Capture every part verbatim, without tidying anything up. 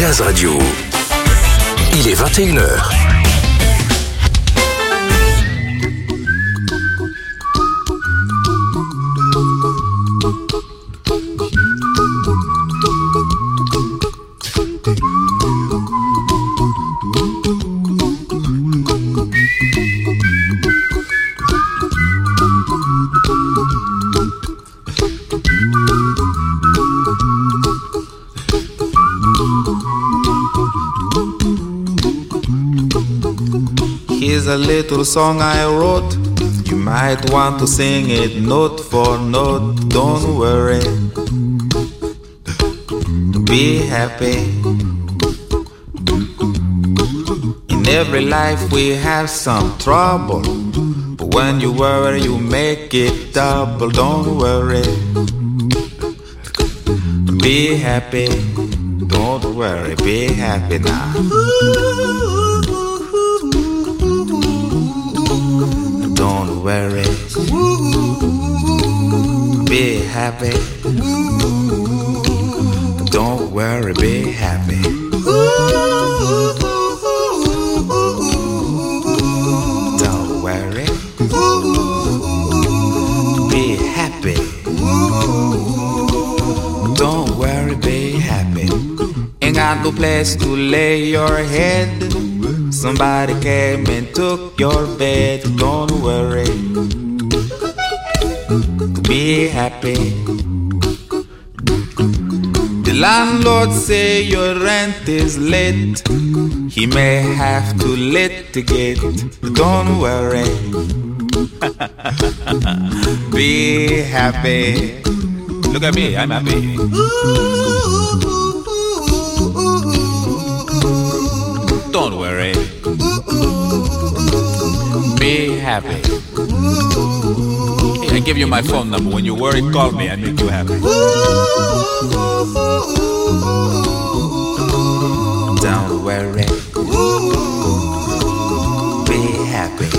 Jazz Radio. Il est vingt et une heures. Here's a little song I wrote. You might want to sing it note for note. Don't worry, be happy. In every life we have some trouble, but when you worry you make it double. Don't worry, be happy. Don't worry, be happy now. Don't worry, be happy. Don't worry, be happy. Don't worry, be happy. Don't worry, be happy. Ain't got no place to lay your head. Somebody came and took your bed. Don't worry, be happy. The landlord say your rent is late. He may have to litigate. Don't worry, be happy. Look at me, I'm happy. Don't worry, be happy. I give you my phone number. When you worry, call me. I make you happy. Don't worry, be happy.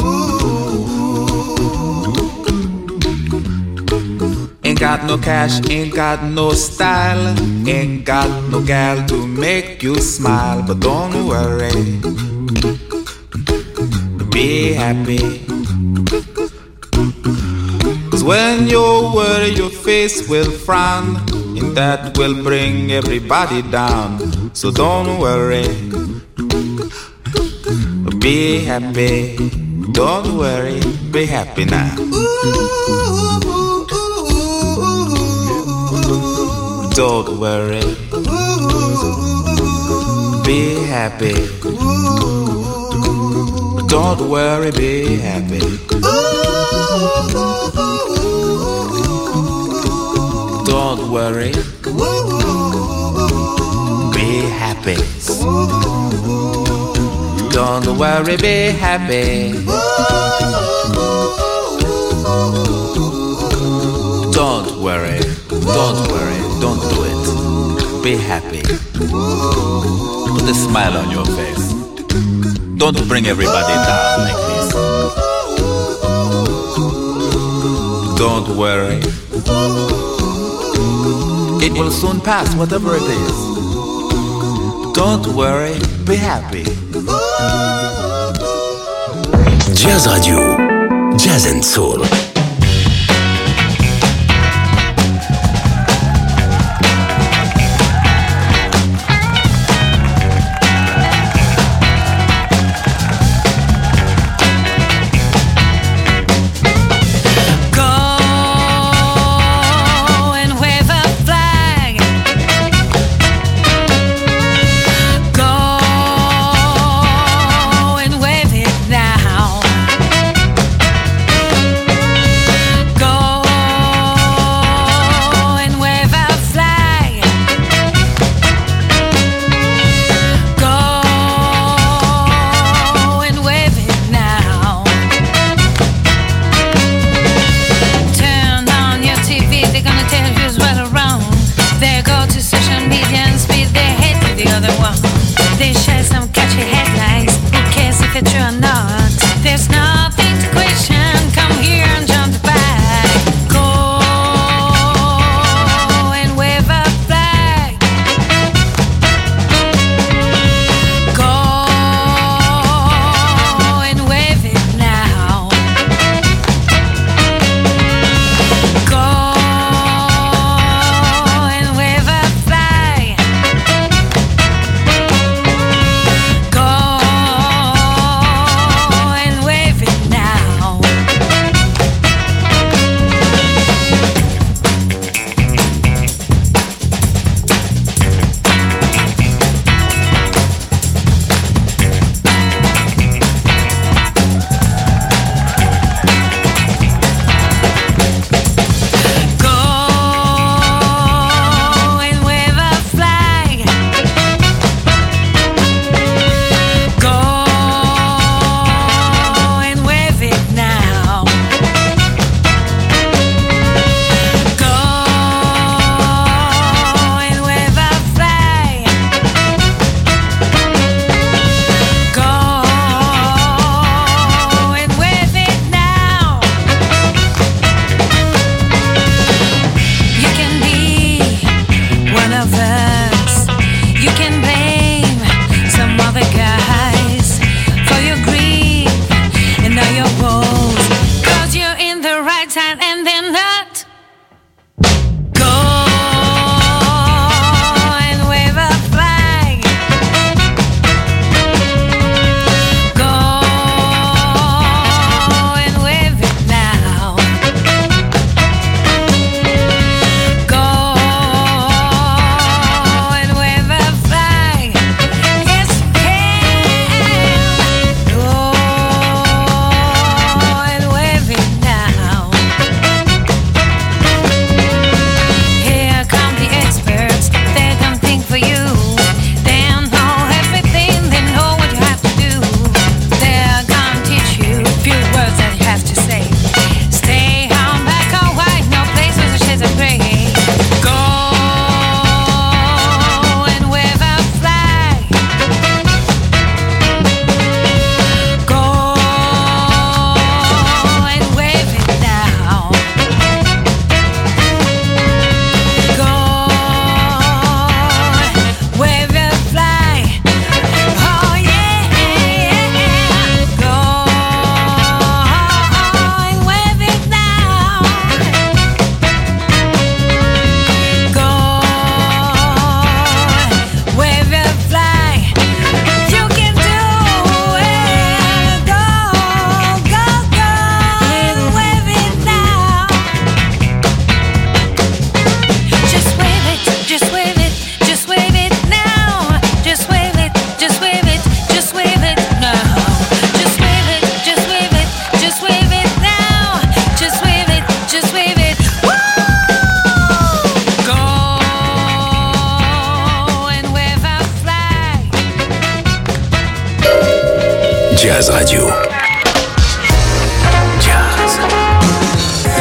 Ain't got no cash, ain't got no style, ain't got no gal to make you smile. But don't worry, be happy. Cause when you worry your face will frown, and that will bring everybody down. So don't worry, be happy. Don't worry, be happy now. Don't worry, be happy. Don't worry, be happy. Don't worry, be happy. Don't worry, be happy. Don't worry, don't worry, don't do it. Be happy. Put a smile on your face. Don't bring everybody down like this. Don't worry, it will soon pass, whatever it is. Don't worry, be happy. Jazz Radio, Jazz and Soul. Go and wave it now.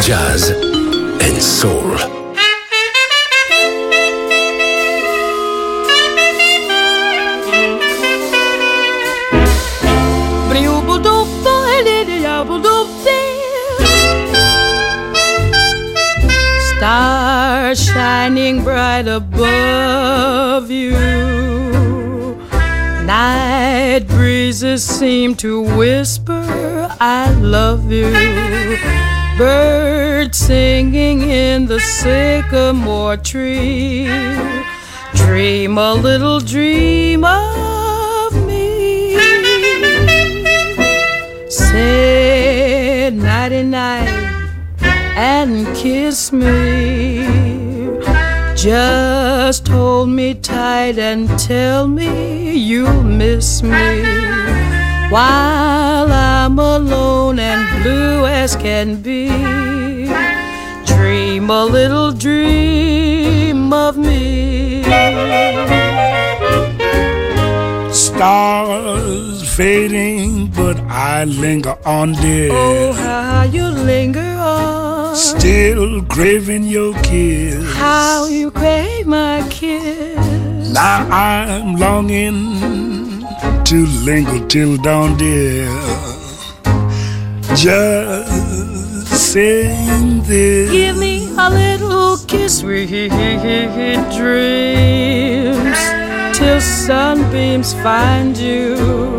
Jazz and Soul. Stars shining bright above you. Night breezes seem to whisper, I love you. Birds singing in the sycamore tree. Dream a little dream of me. Say nighty-night and kiss me. Just hold me tight and tell me you'll miss me. While I'm alone and blue as can be, dream a little dream of me. Stars fading, but I linger on, dear. Oh, how you linger on. Still craving your kiss. How you crave my kiss. Now I'm longing to linger till dawn, dear. Just saying this. Give me a little kiss, sweet dreams, till sunbeams find you.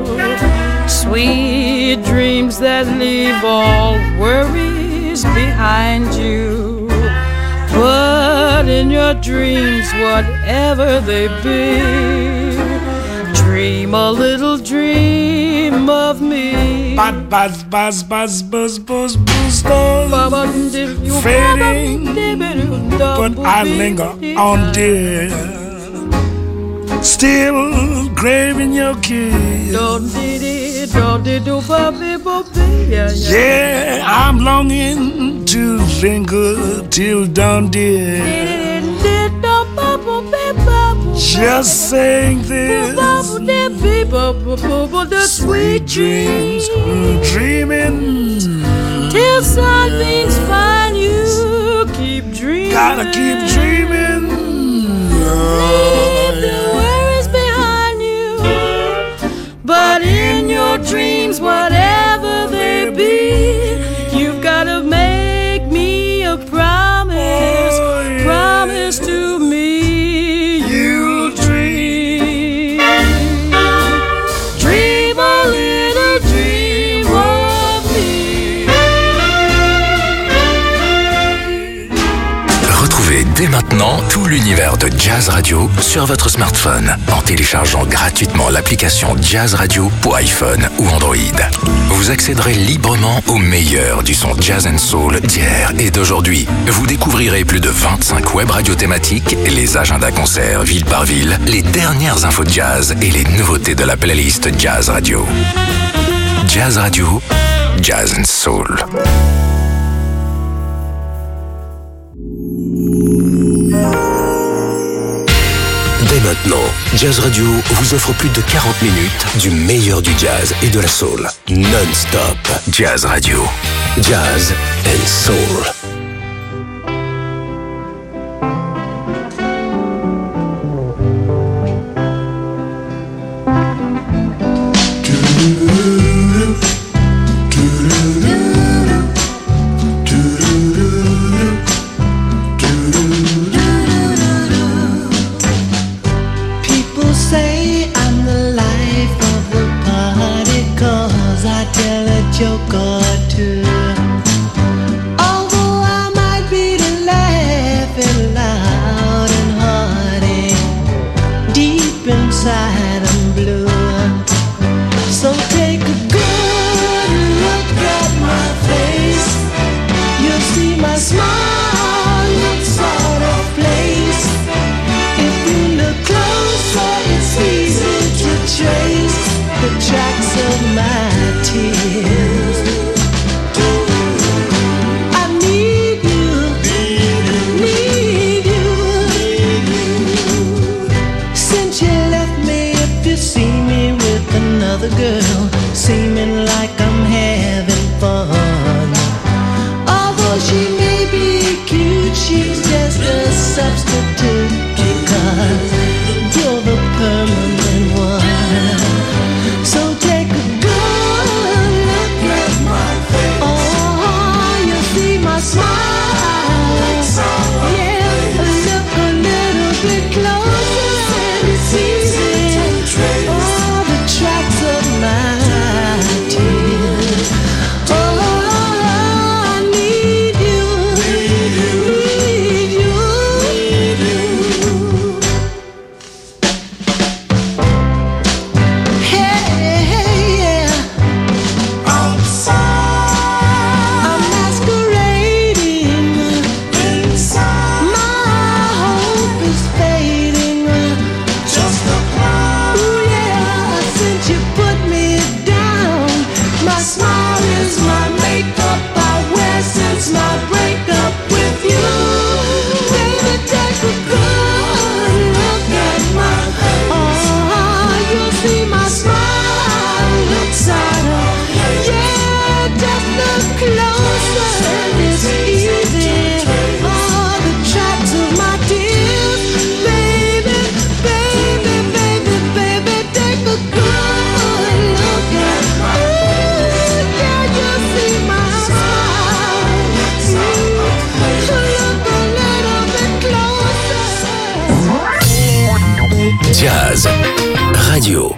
Sweet dreams that leave all worries behind you. But in your dreams, whatever they be, dream a little dream of me. Buzz, buzz, buzz, buzz, buzz, buzz, buzz, buzz. Fading, but I linger on, dear. Still craving your kiss. Yeah, I'm longing to linger till dawn, dear. Just saying this. The sweet dreams, dreaming till sunbeams find you. Keep dreaming. Gotta keep dreaming. Leave the worries behind you. But in your dreams, whatever they be, you've gotta make me a promise. Oh, yeah. Promise to me you'll dream. Dream a little dream of me. Retrouvez dès maintenant tout l'univers de Jazz Radio sur votre smartphone en téléchargeant gratuitement l'application Jazz Radio pour iPhone ou Android. Vous accéderez librement au meilleur du son Jazz and Soul d'hier et d'aujourd'hui. Vous découvrirez plus de vingt-cinq web radios thématiques, les agendas concerts ville par ville, les dernières infos jazz et les nouveautés de la playlist Jazz Radio. Jazz Radio, Jazz and Soul. Dès maintenant, Jazz Radio vous offre plus de quarante minutes du meilleur du jazz et de la soul. Non-stop. Jazz Radio. Jazz and Soul. Joke or two. Although I Radio.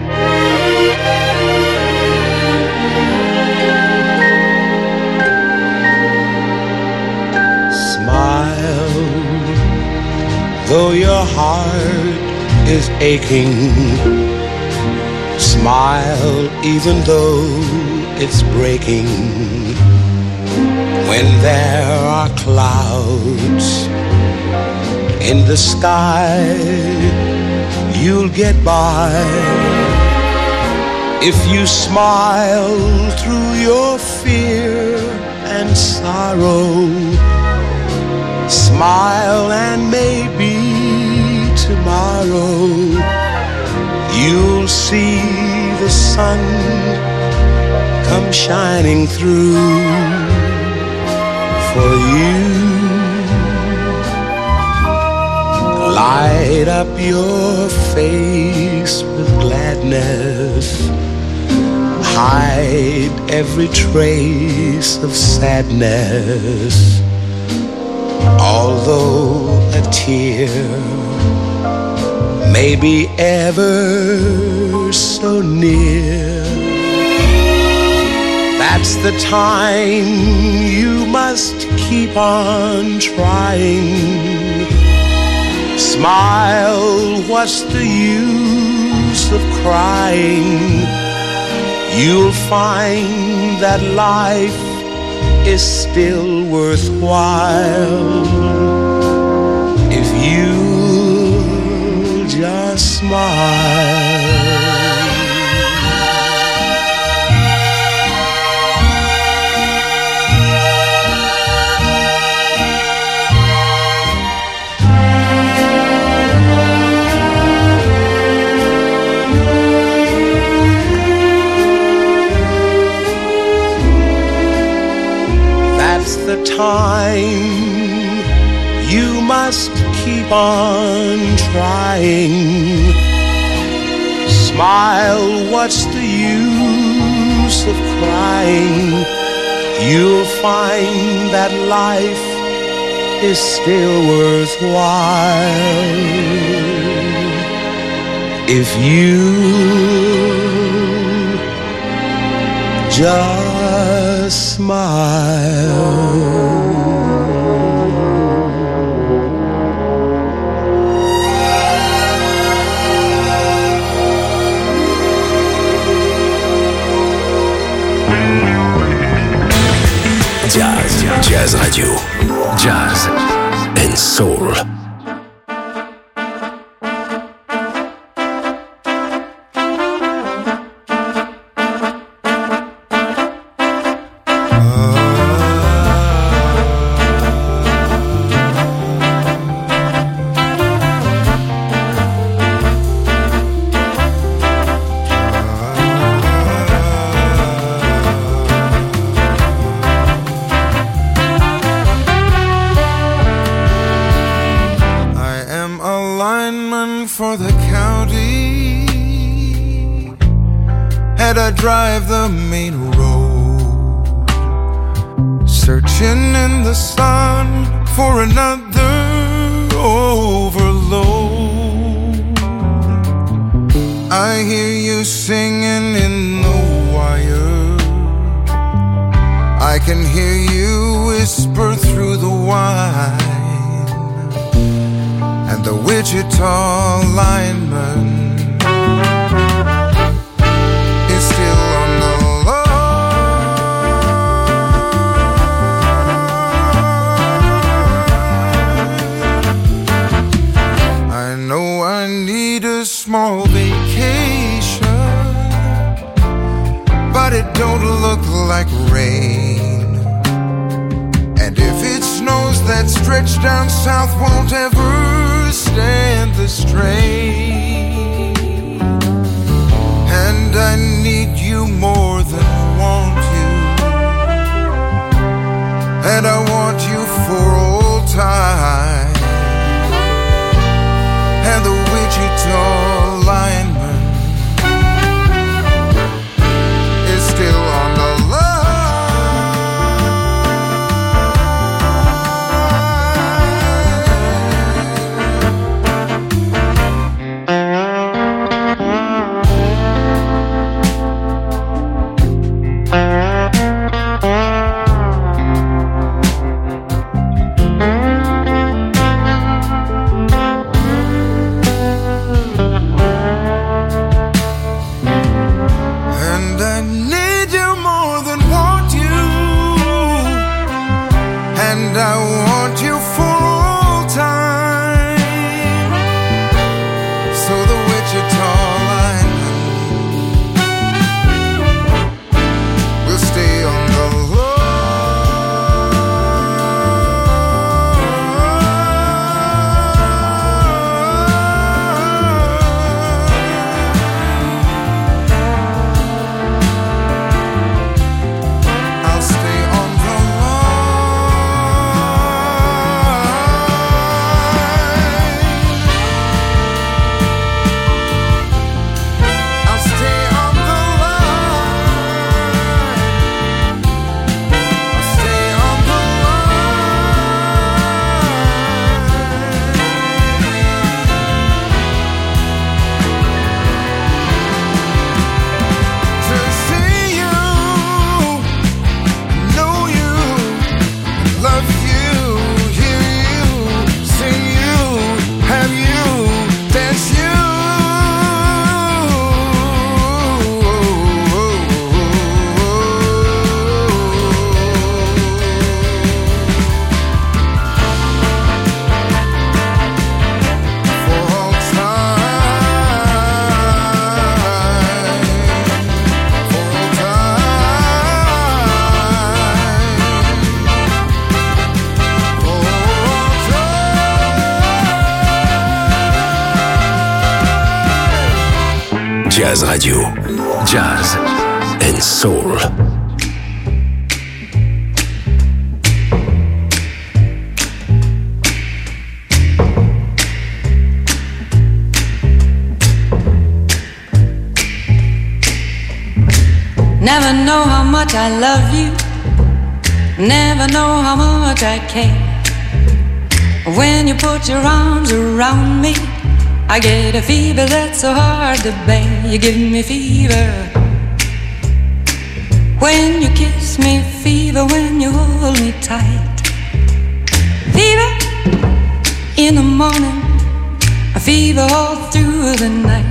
Smile, though your heart is aching. Smile, even though it's breaking. When there are clouds in the sky, you'll get by. If you smile through your fear and sorrow, smile and maybe tomorrow you'll see the sun come shining through for you. Light up your face with gladness. Hide every trace of sadness. Although a tear may be ever so near, that's the time you must keep on trying. Smile, what's the use of crying? You'll find that life is still worthwhile if you just smile. The time you must keep on trying. Smile, what's the use of crying? You'll find that life is still worthwhile if you just smile. Jazz, Jazz Radio, Jazz and Soul. Drive the main road, searching in the sun for another overload. I hear you singing in the wire, I can hear you whisper through the wine, and the Wichita lineman small vacation, but it don't look like rain. And if it snows, that stretch down south won't ever stand the strain. And I need you more than want you, and I want you for all time. And the Wichita lineman is still on the line. Jazz Radio. Jazz and Soul. Never know how much I love you. Never know how much I care. When you put your arms around me, I get a fever that's so hard to bear. You give me fever when you kiss me, fever when you hold me tight. Fever in the morning, a fever all through the night.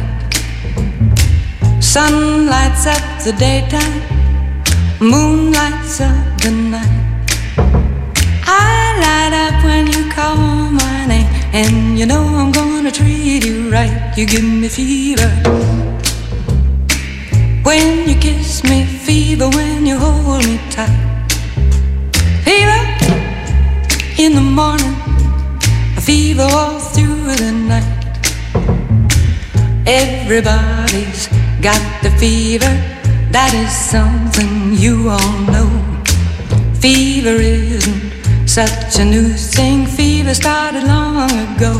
Sun lights up the daytime, moon lights up the night. I light up when you call my name, and you know I'm gonna treat you right. You give me fever when you kiss me, fever when you hold me tight. Fever in the morning, a fever all through the night. Everybody's got the fever, that is something you all know. Fever isn't such a new thing, fever started long ago.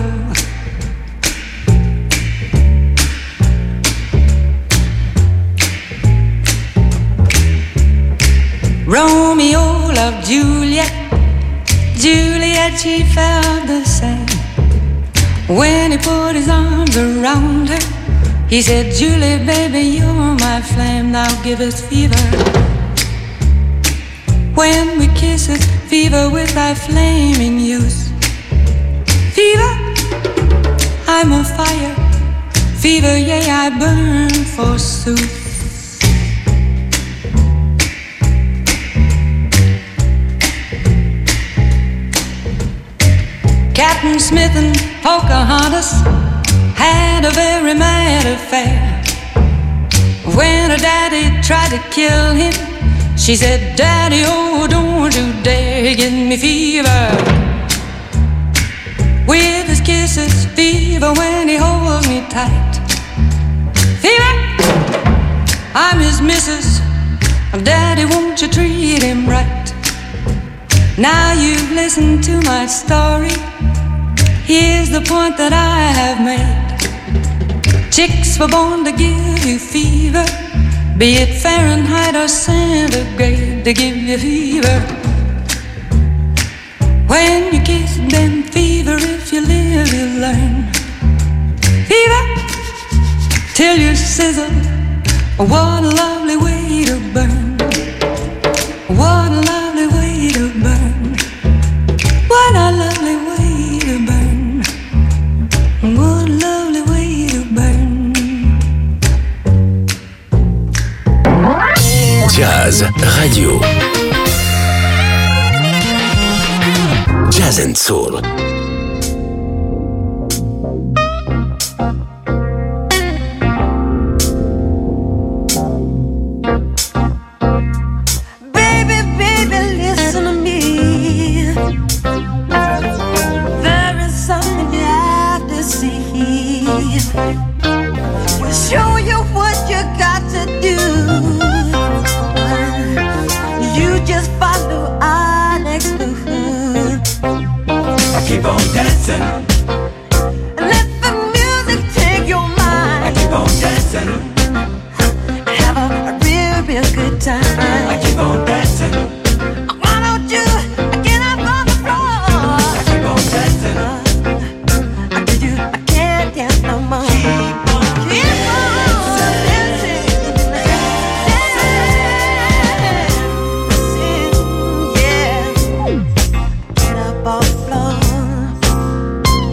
Romeo loved Juliet, Juliet, she felt the same. When he put his arms around her, he said, Julie, baby, you're my flame, now give us fever. When we kiss us, fever with thy flaming youth. Fever, I'm on fire. Fever, yea, I burn forsooth. Captain Smith and Pocahontas had a very mad affair. When her daddy tried to kill him, she said, Daddy, oh, don't you dare give me fever. With his kisses, fever when he holds me tight. Fever, I'm his missus. Daddy, won't you treat him right? Now you've listened to my story. Here's the point that I have made. Chicks were born to give you fever, be it Fahrenheit or centigrade, they give you fever. When you kiss them, fever, if you live, you learn. Fever, till you sizzle, what a lovely way to burn. What a lovely way to burn. What a lovely way to burn. What a lovely way to burn. Jazz Radio. Jazz and Soul. Show you what you got to do. You just follow our next move. I keep on dancing. Let the music take your mind. I keep on dancing. Have a, a real, real good time. I keep on dancing. Why don't you get up on the floor? I keep on dancing. Uh, I do you, I can't dance no more. Keep on. Keep on dancing. Dancing, yeah. Get up on the floor.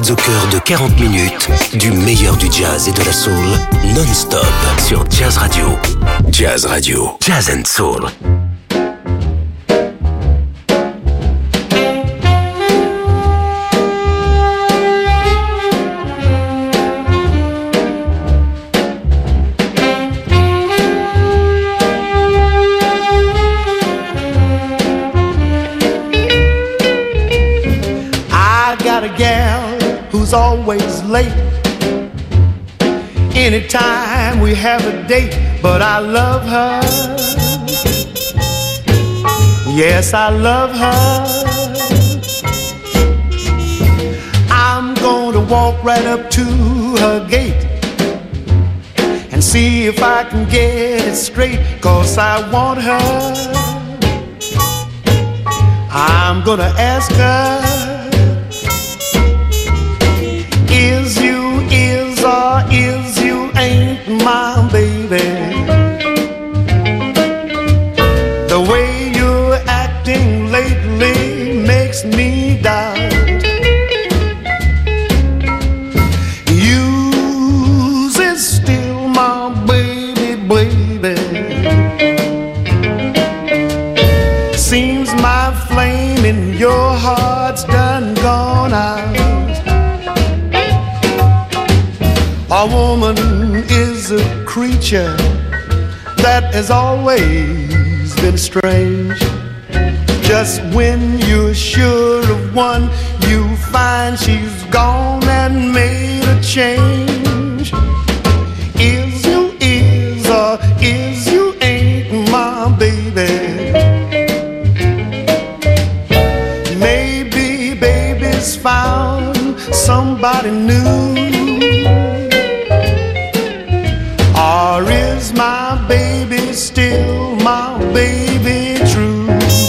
au cœur de quarante minutes du meilleur du jazz et de la soul non-stop sur Jazz Radio. Jazz Radio. Jazz and Soul. Always late anytime we have a date, but I love her. Yes, I love her. I'm gonna walk right up to her gate and see if I can get it straight, 'cause I want her. I'm gonna ask her, is you, is or is you ain't my baby? The way you're acting lately makes me doubt. Yours is still my baby, baby. Seems my flame in your heart's done gone out. A woman is a creature that has always been strange. Just when you're sure of one, you find she's gone and made a change. Is you is or is you ain't my baby? Maybe baby's found somebody new. Or is my baby still my baby true?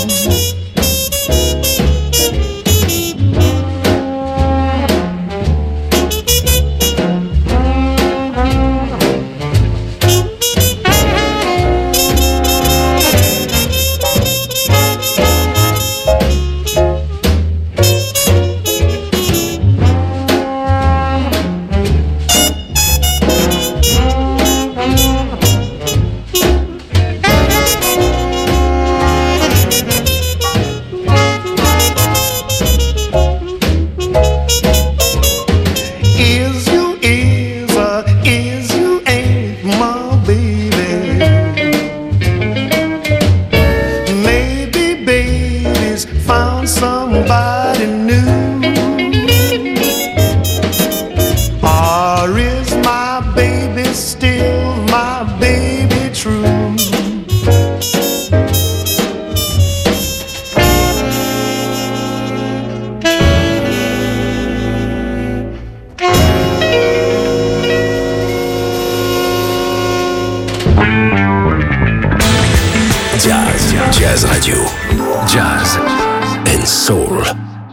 Jazz Radio. Jazz and Soul.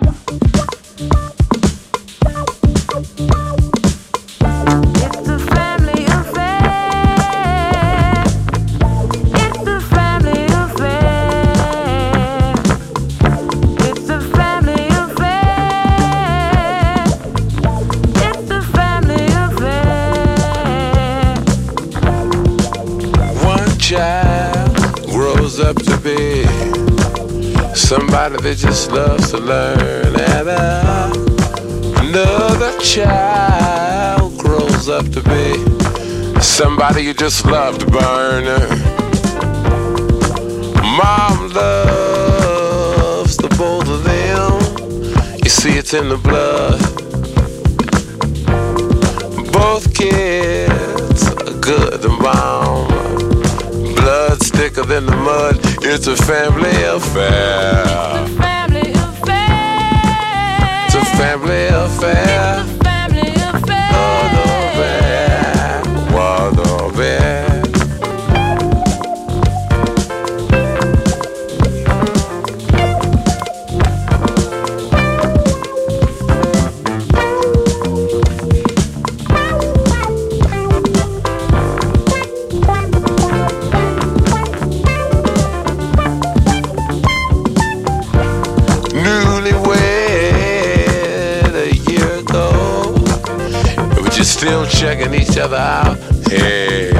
Somebody that just loves to learn, and uh, another child grows up to be somebody you just love to burn. Mom loves the both of them. You see, it's in the blood. Both kids are good and bound. Blood's thicker than the mud. It's a family affair. It's a family affair. It's a family affair. It's a family affair. Oh, no, man. Whoa, no, man. Newlywed a year ago, still checking each other out. Hey,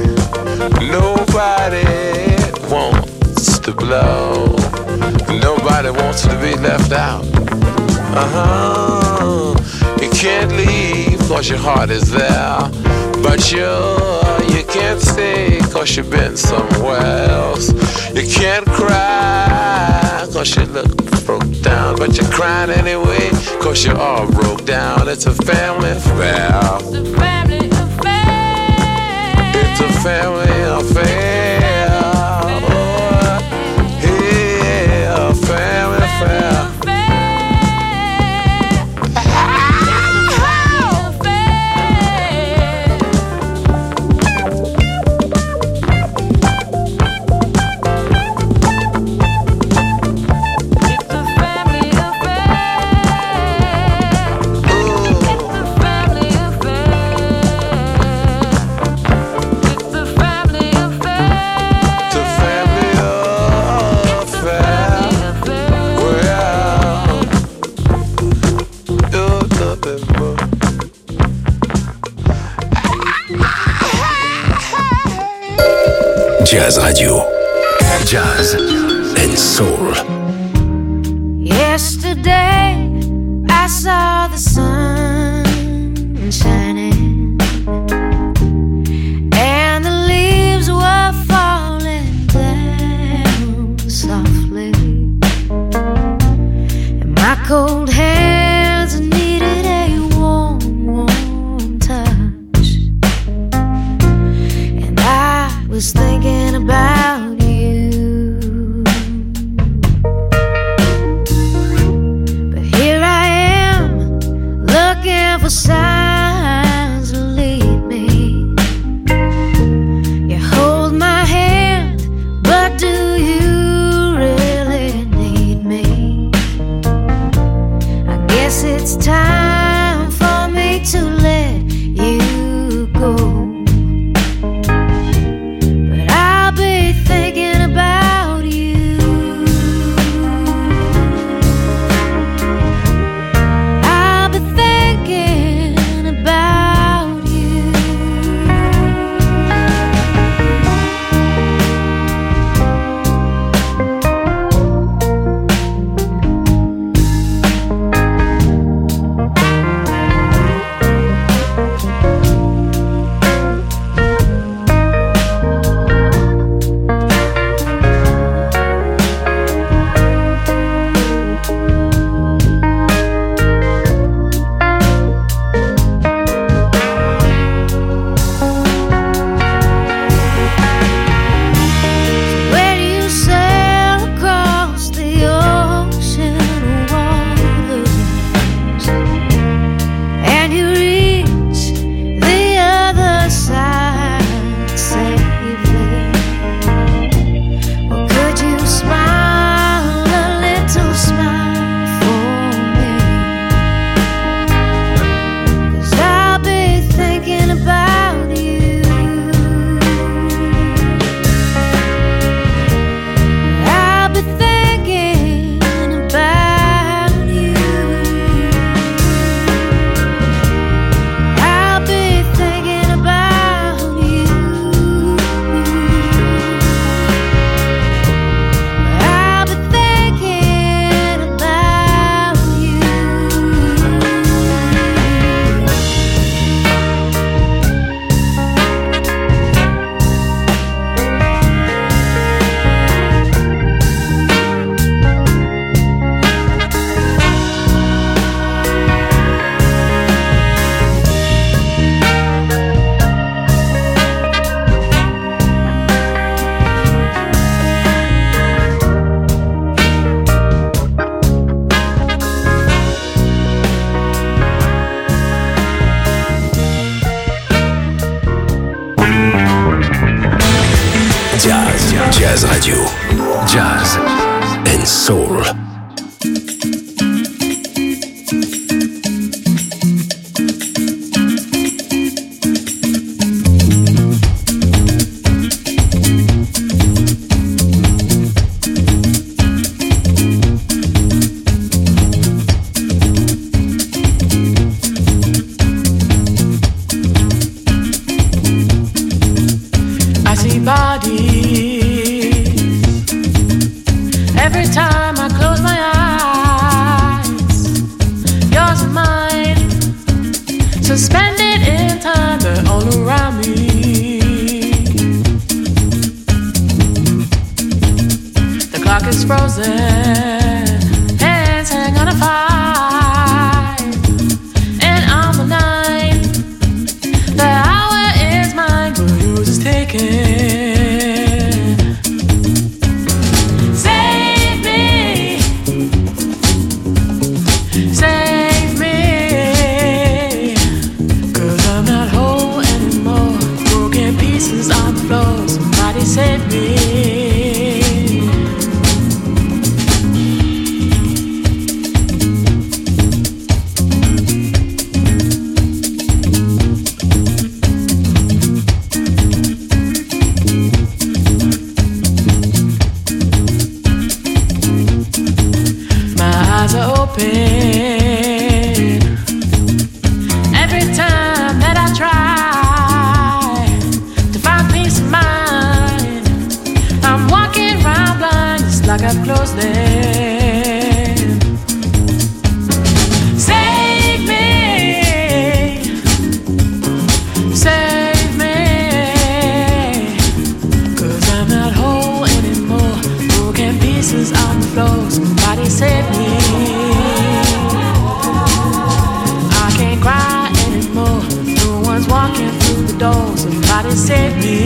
nobody wants to blow. Nobody wants to be left out. Uh-huh. You can't leave cause your heart is there. But you, you can't stay cause you've been somewhere else. You can't cry cause you look broke down. But you're crying anyway cause you're all broke down. It's a family affair. It's a family affair. It's a family affair. Oh, yeah, a family affair. Jazz Radio. Jazz and Soul. Yesterday I saw the sun shining and the leaves were falling down softly, and my cold hands needed a warm, warm touch, and I was thinking about you. But here I am, looking for signs to lead me. You hold my hand, but do you really need me? I guess it's time for me to let you go. Jazz Radio. Jazz and Soul. body. Every time I close my eyes, yours and mine, suspended in time, they're all around me. The clock is frozen, hands hang on a five, and I'm a nine. The hour is mine, but yours is taken. Save me. My eyes are open every time that I try to find peace of mind. Like I've closed them. Save me, save me, 'cause I'm not whole anymore. Broken pieces on the floor. Somebody save me. I can't cry anymore. No one's walking through the door. Somebody save me.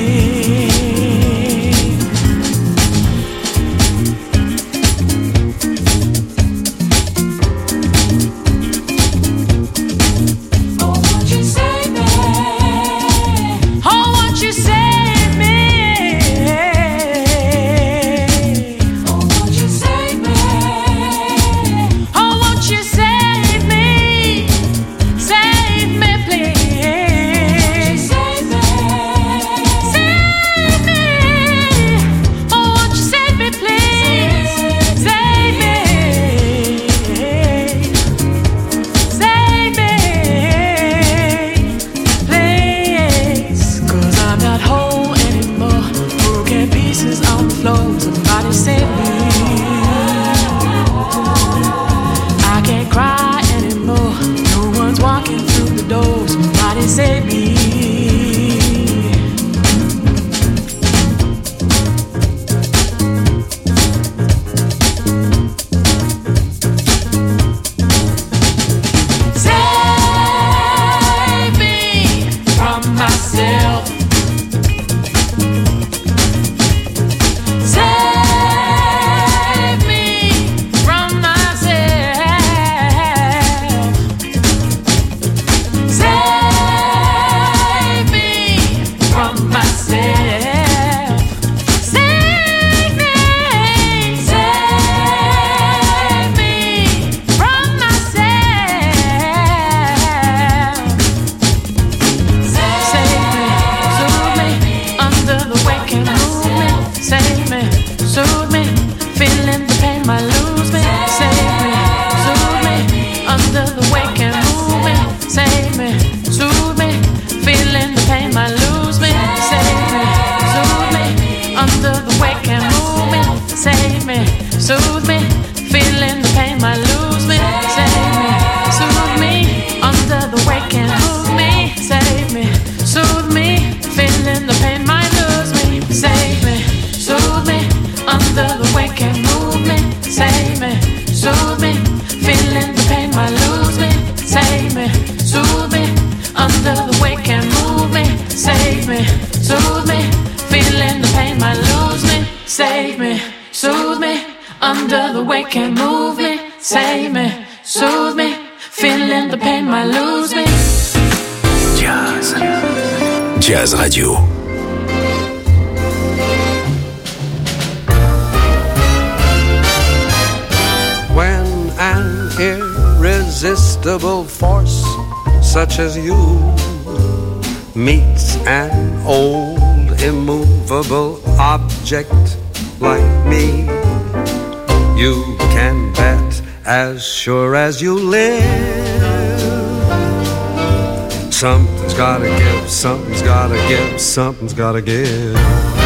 Jazz Radio. When an irresistible force such as you meets an old immovable object like me, you can bet as sure as you live, Something's gotta give, something's gotta give, something's gotta give.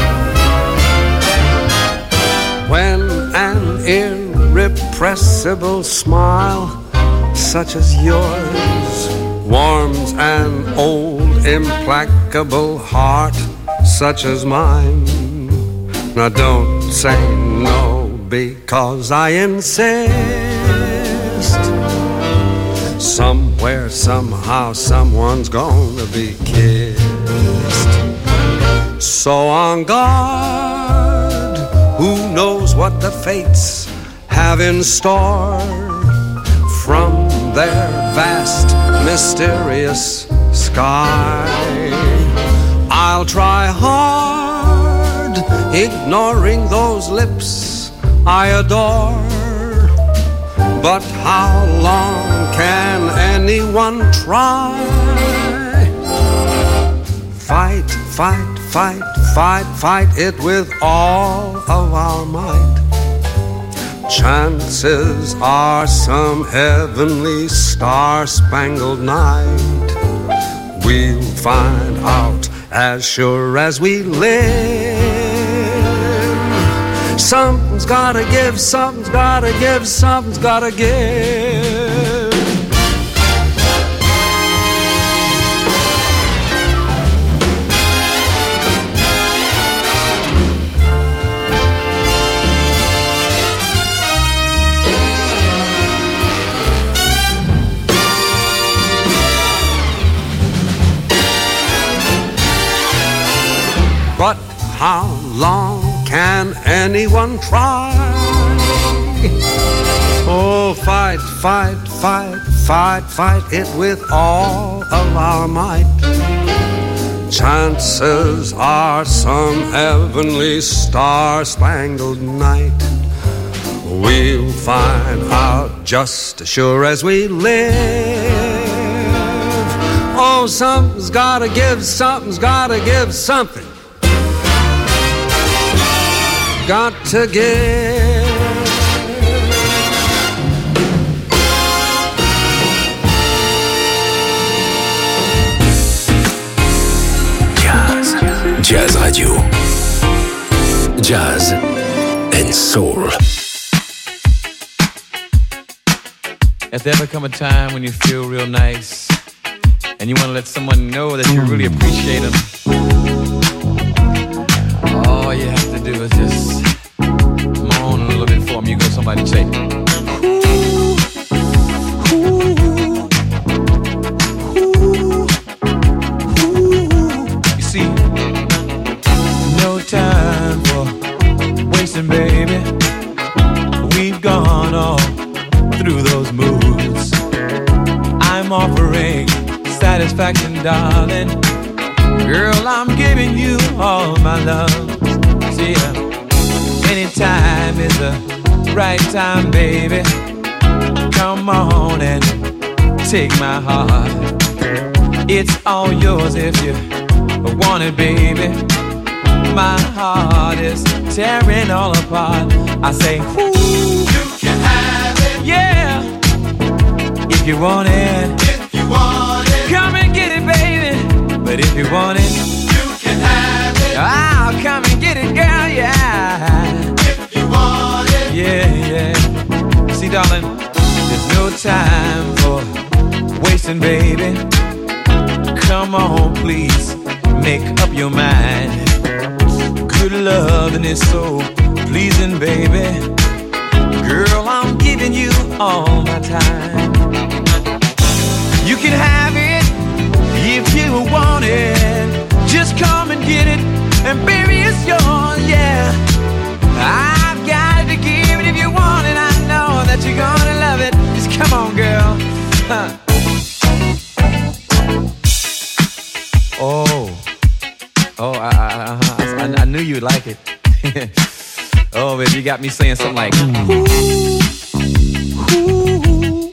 When an irrepressible smile such as yours warms an old implacable heart such as mine, now don't say no because I insist. Somewhere, somehow, someone's gonna be kissed. So on guard, who knows what the fates have in store from their vast, mysterious sky. I'll try hard, ignoring those lips I adore. But how long can anyone try? Fight, fight, fight, fight, fight it with all of our might. Chances are some heavenly star-spangled night we'll find out as sure as we live. Something's gotta give, something's gotta give, something's gotta give. But how long can anyone try? Oh, fight, fight, fight, fight, fight it with all of our might. Chances are some heavenly star-spangled night we'll find out just as sure as we live. Oh, something's gotta give, something's gotta give, something got to give. Jazz, Jazz Radio, Jazz and Soul. If there ever come a time when you feel real nice and you want to let someone know that you really appreciate them, all you have to do is just moan a little bit for them. You go somebody say, ooh, ooh, ooh, ooh. You see, no time for wasting, baby. We've gone all through those moods. I'm offering satisfaction, darling. Girl, I'm giving you all my love. See, uh, anytime is the right time, baby. Come on and take my heart. It's all yours if you want it, baby. My heart is tearing all apart. I say, ooh, you can have it. Yeah, if you want it. If you want it. Come and get it, baby. But if you want it, you can have it. I'll come and get it, girl, yeah. If you want it. Yeah, yeah. See, darling, there's no time for wasting, baby. Come on, please, make up your mind. Good loving is so pleasing, baby. Girl, I'm giving you all my time. You can have it if you want it. Just come and get it, and baby, it's yours, yeah. I've got to give it if you want it. I know that you're gonna love it. Just come on, girl. Huh. Oh, oh, I, I, I, I knew you'd like it. Oh, baby, you got me saying something like, ooh, ooh.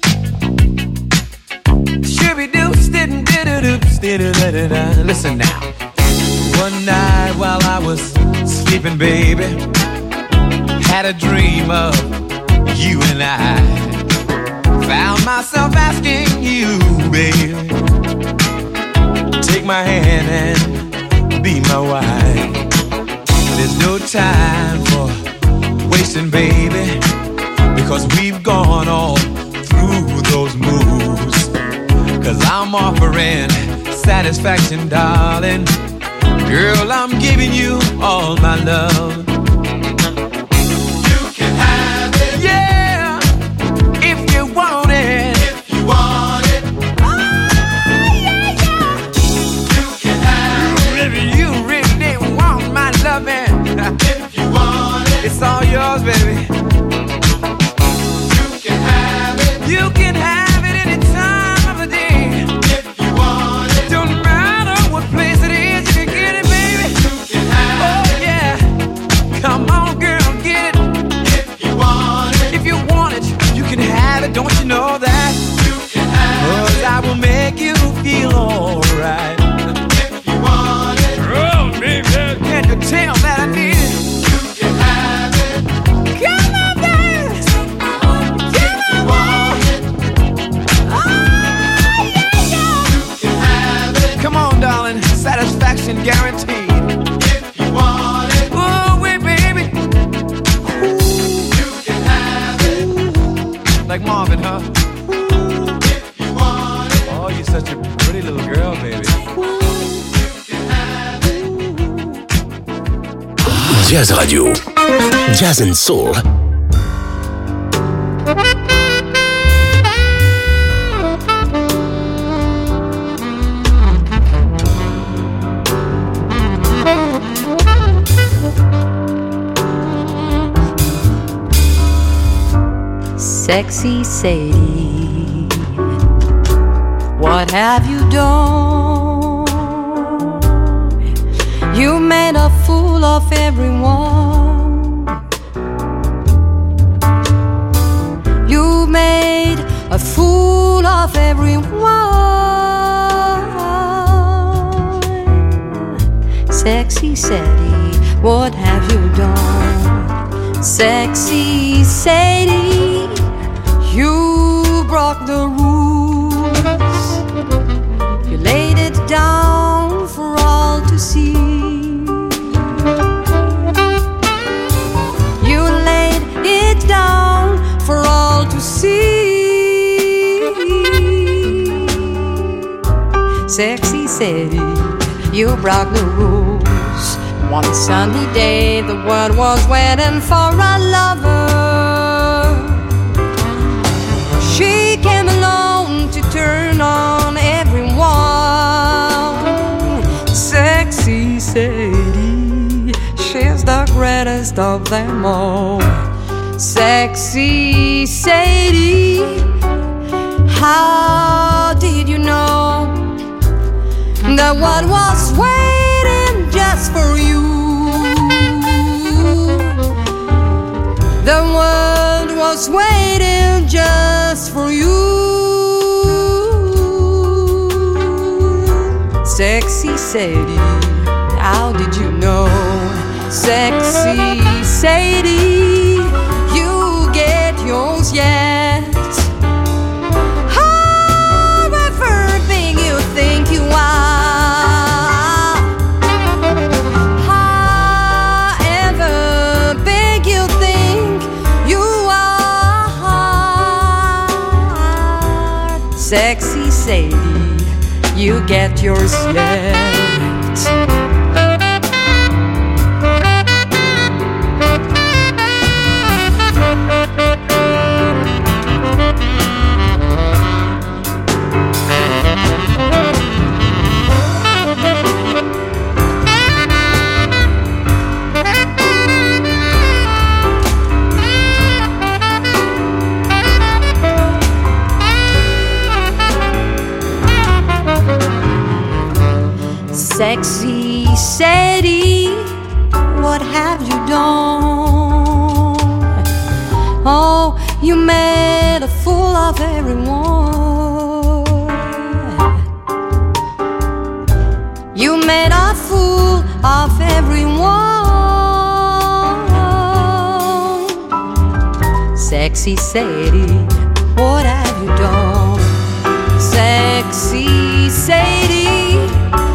Listen now. One night while I was sleeping, baby, had a dream of you and I. Found myself asking you, baby, take my hand and be my wife. There's no time for wasting, baby, because we've gone all through those moves. Cause I'm offering satisfaction, darling. Girl, I'm giving you all my love. You can have it. Yeah, if you want it. If you want it. Oh, yeah, yeah. You can have you really, it. You really want my loving. If you want it. It's all yours, baby. You can have it. You can have it any time of the day. If you want it. Don't matter what place it is, you can get it, baby. You can have oh, it. Yeah. Come on, girl, get it. If you want it. If you want it, you can have it. Don't you know that? You can have Cause it. I will make you feel alright. If you want it. Oh, baby, can't you tell that I need it? You can have it. Come on, baby. If you want it. Oh, yeah, yeah. You can have it. Come on, darling. Satisfaction guaranteed. If you want it. Oh, wait, baby. You can have it. Like Marvin, huh? If you want it. Oh, you're such a pretty little girl, baby. Jazz Radio, Jazz and Soul. Sexy Sadie, what have you done? You made a fool of everyone. You made a fool of everyone. Sexy Sadie, what have you done? Sexy Sadie, you broke the rules. You laid it down for all to see. You laid it down for all to see. Sexy Sadie, you broke the rules. One sunny day, the world was waiting for a lover. She came along to turn on everyone. Sexy Sadie, she's the greatest of them all. Sexy Sadie, how did you know the world was waiting just for you? The world was waiting just for you. Sexy Sadie, how did you know? Sexy Sadie, you get yours yet. However big you think you are, however big you think you are, Sexy Sadie, you get yours yet. Sexy Sadie, what have you done? Oh, you made a fool of everyone. You made a fool of everyone. Sexy Sadie, what have you done? Sexy Sadie,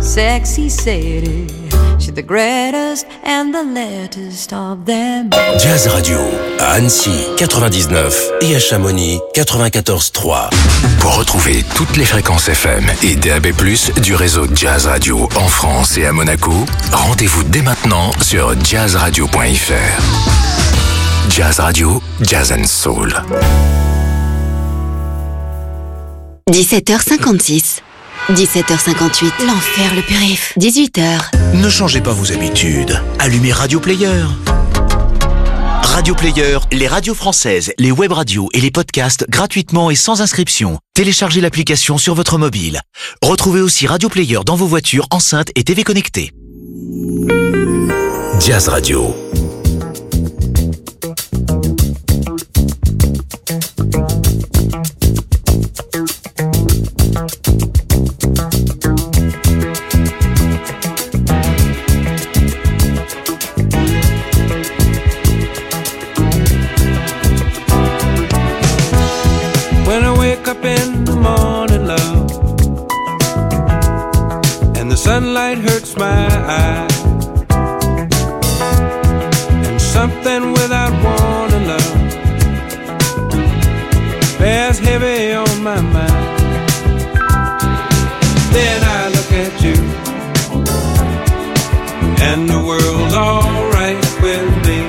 sexy city. She's the greatest and the latest of them. Jazz Radio, à Annecy quatre-vingt-dix-neuf et à Chamonix quatre-vingt-quatorze trois. Pour retrouver toutes les fréquences F M et D A B plus, du réseau Jazz Radio en France et à Monaco, rendez-vous dès maintenant sur jazz radio point f r. Jazz Radio, Jazz and Soul. dix-sept heures cinquante-six. dix-sept heures cinquante-huit. L'enfer le périph'. dix-huit heures. Ne changez pas vos habitudes. Allumez Radio Player. Radio Player, les radios françaises, les web radios et les podcasts gratuitement et sans inscription. Téléchargez l'application sur votre mobile. Retrouvez aussi Radio Player dans vos voitures, enceintes et T V connectées. Jazz Radio. When I wake up in the morning, love, and the sunlight hurts my eyes, and something without warning, love, bears heavy on my mind. Then I look at you, and the world's alright with me.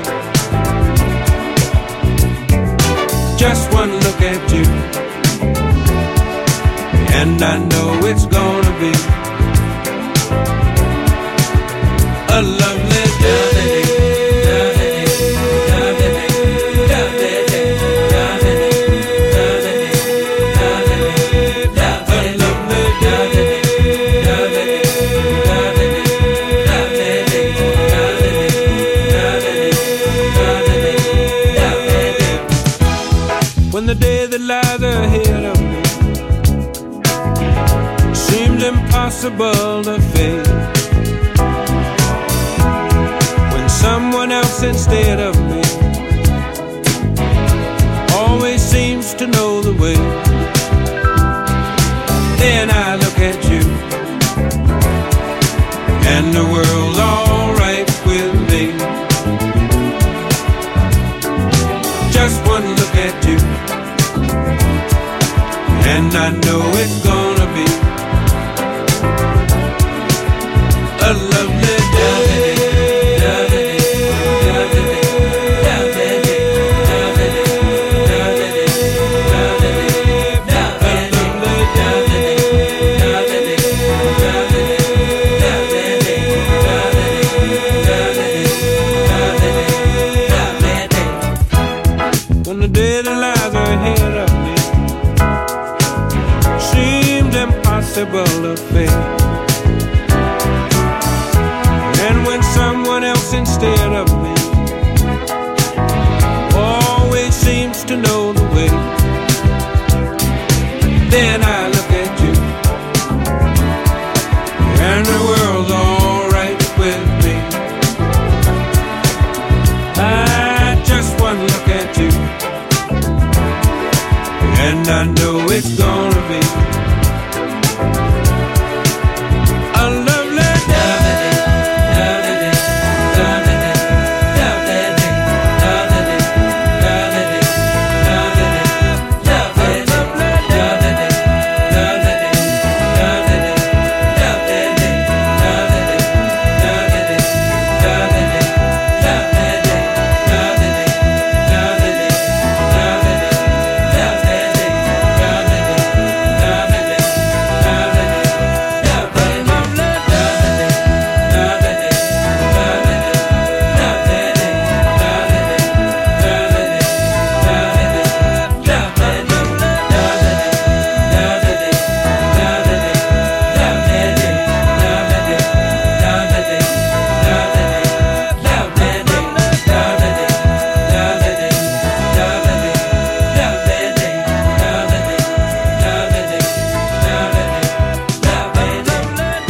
Just one look at you, and I know it's gonna be a lovely day. When the day that lies ahead of me seems impossible to face, when someone else instead of me always seems to know the way, then I look at you, and the world's alright with me. Just one look at you, and I know it's gonna be a lovely day. When the day that lies ahead of me seems impossible to face, and when someone else instead of me always seems to know the way, then I look at you, and the world